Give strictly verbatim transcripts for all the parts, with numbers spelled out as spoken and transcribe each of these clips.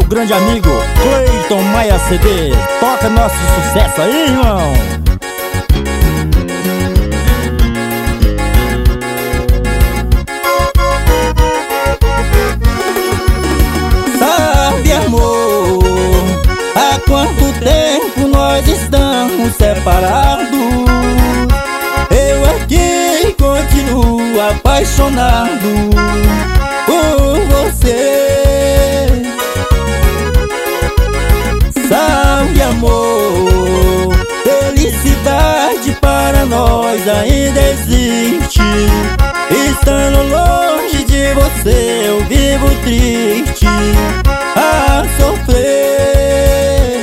grande amigo Cleiton Maia C D. Toca nosso sucesso aí, irmão. Sabe, amor, há quanto tempo nós estamos separados? Eu aqui continuo apaixonado por você. Sabe, amor, felicidade para nós ainda existe. Estando longe de você eu vivo triste a sofrer.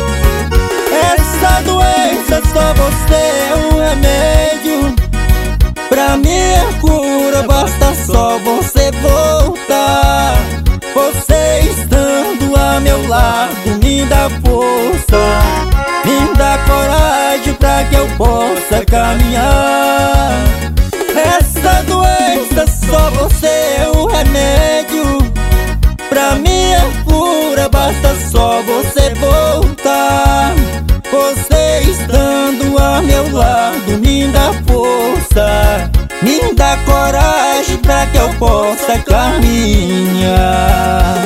Essa doença só você é um remédio. Pra minha cura basta só você voltar. Você estando a meu lado me dá força, me dá coragem pra que eu possa caminhar. Essa doença só você é um remédio. Pra minha cura basta só você voltar. Você estando a meu lado me dá força, me dá coragem pra que eu possa caminhar.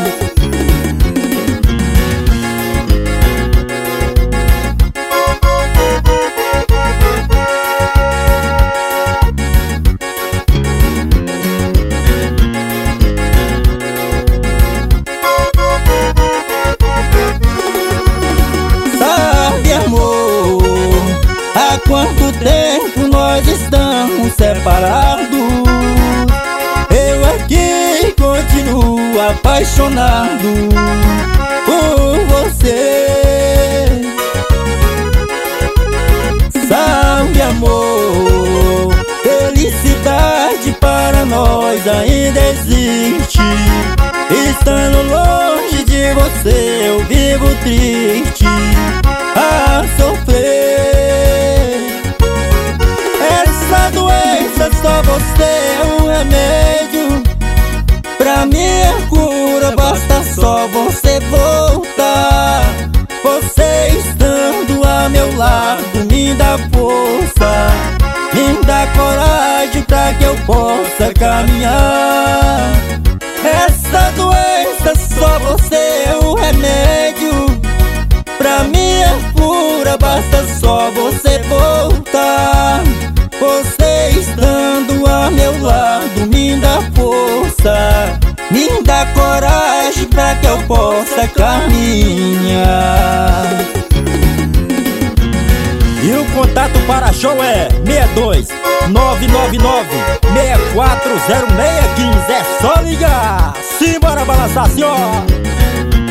Há quanto tempo nós estamos separados? Eu aqui continuo apaixonado por você. Sabe, amor, felicidade para nós ainda existe. Estando longe de você eu vivo triste a sofrer. Essa doença só você é um remédio. Pra minha cura basta só você voltar. Você estando a meu lado me dá força, me dá coragem pra que eu possa caminhar. Essa doença só você é um remédio. Pra minha cura basta só você voltar. Você estando a meu lado me dá força, me dá coragem pra que eu possa caminhar. E o contato para show é seis dois nove nove nove, seis quatro zero seis um cinco. É só ligar. Simbora balançar, senhor.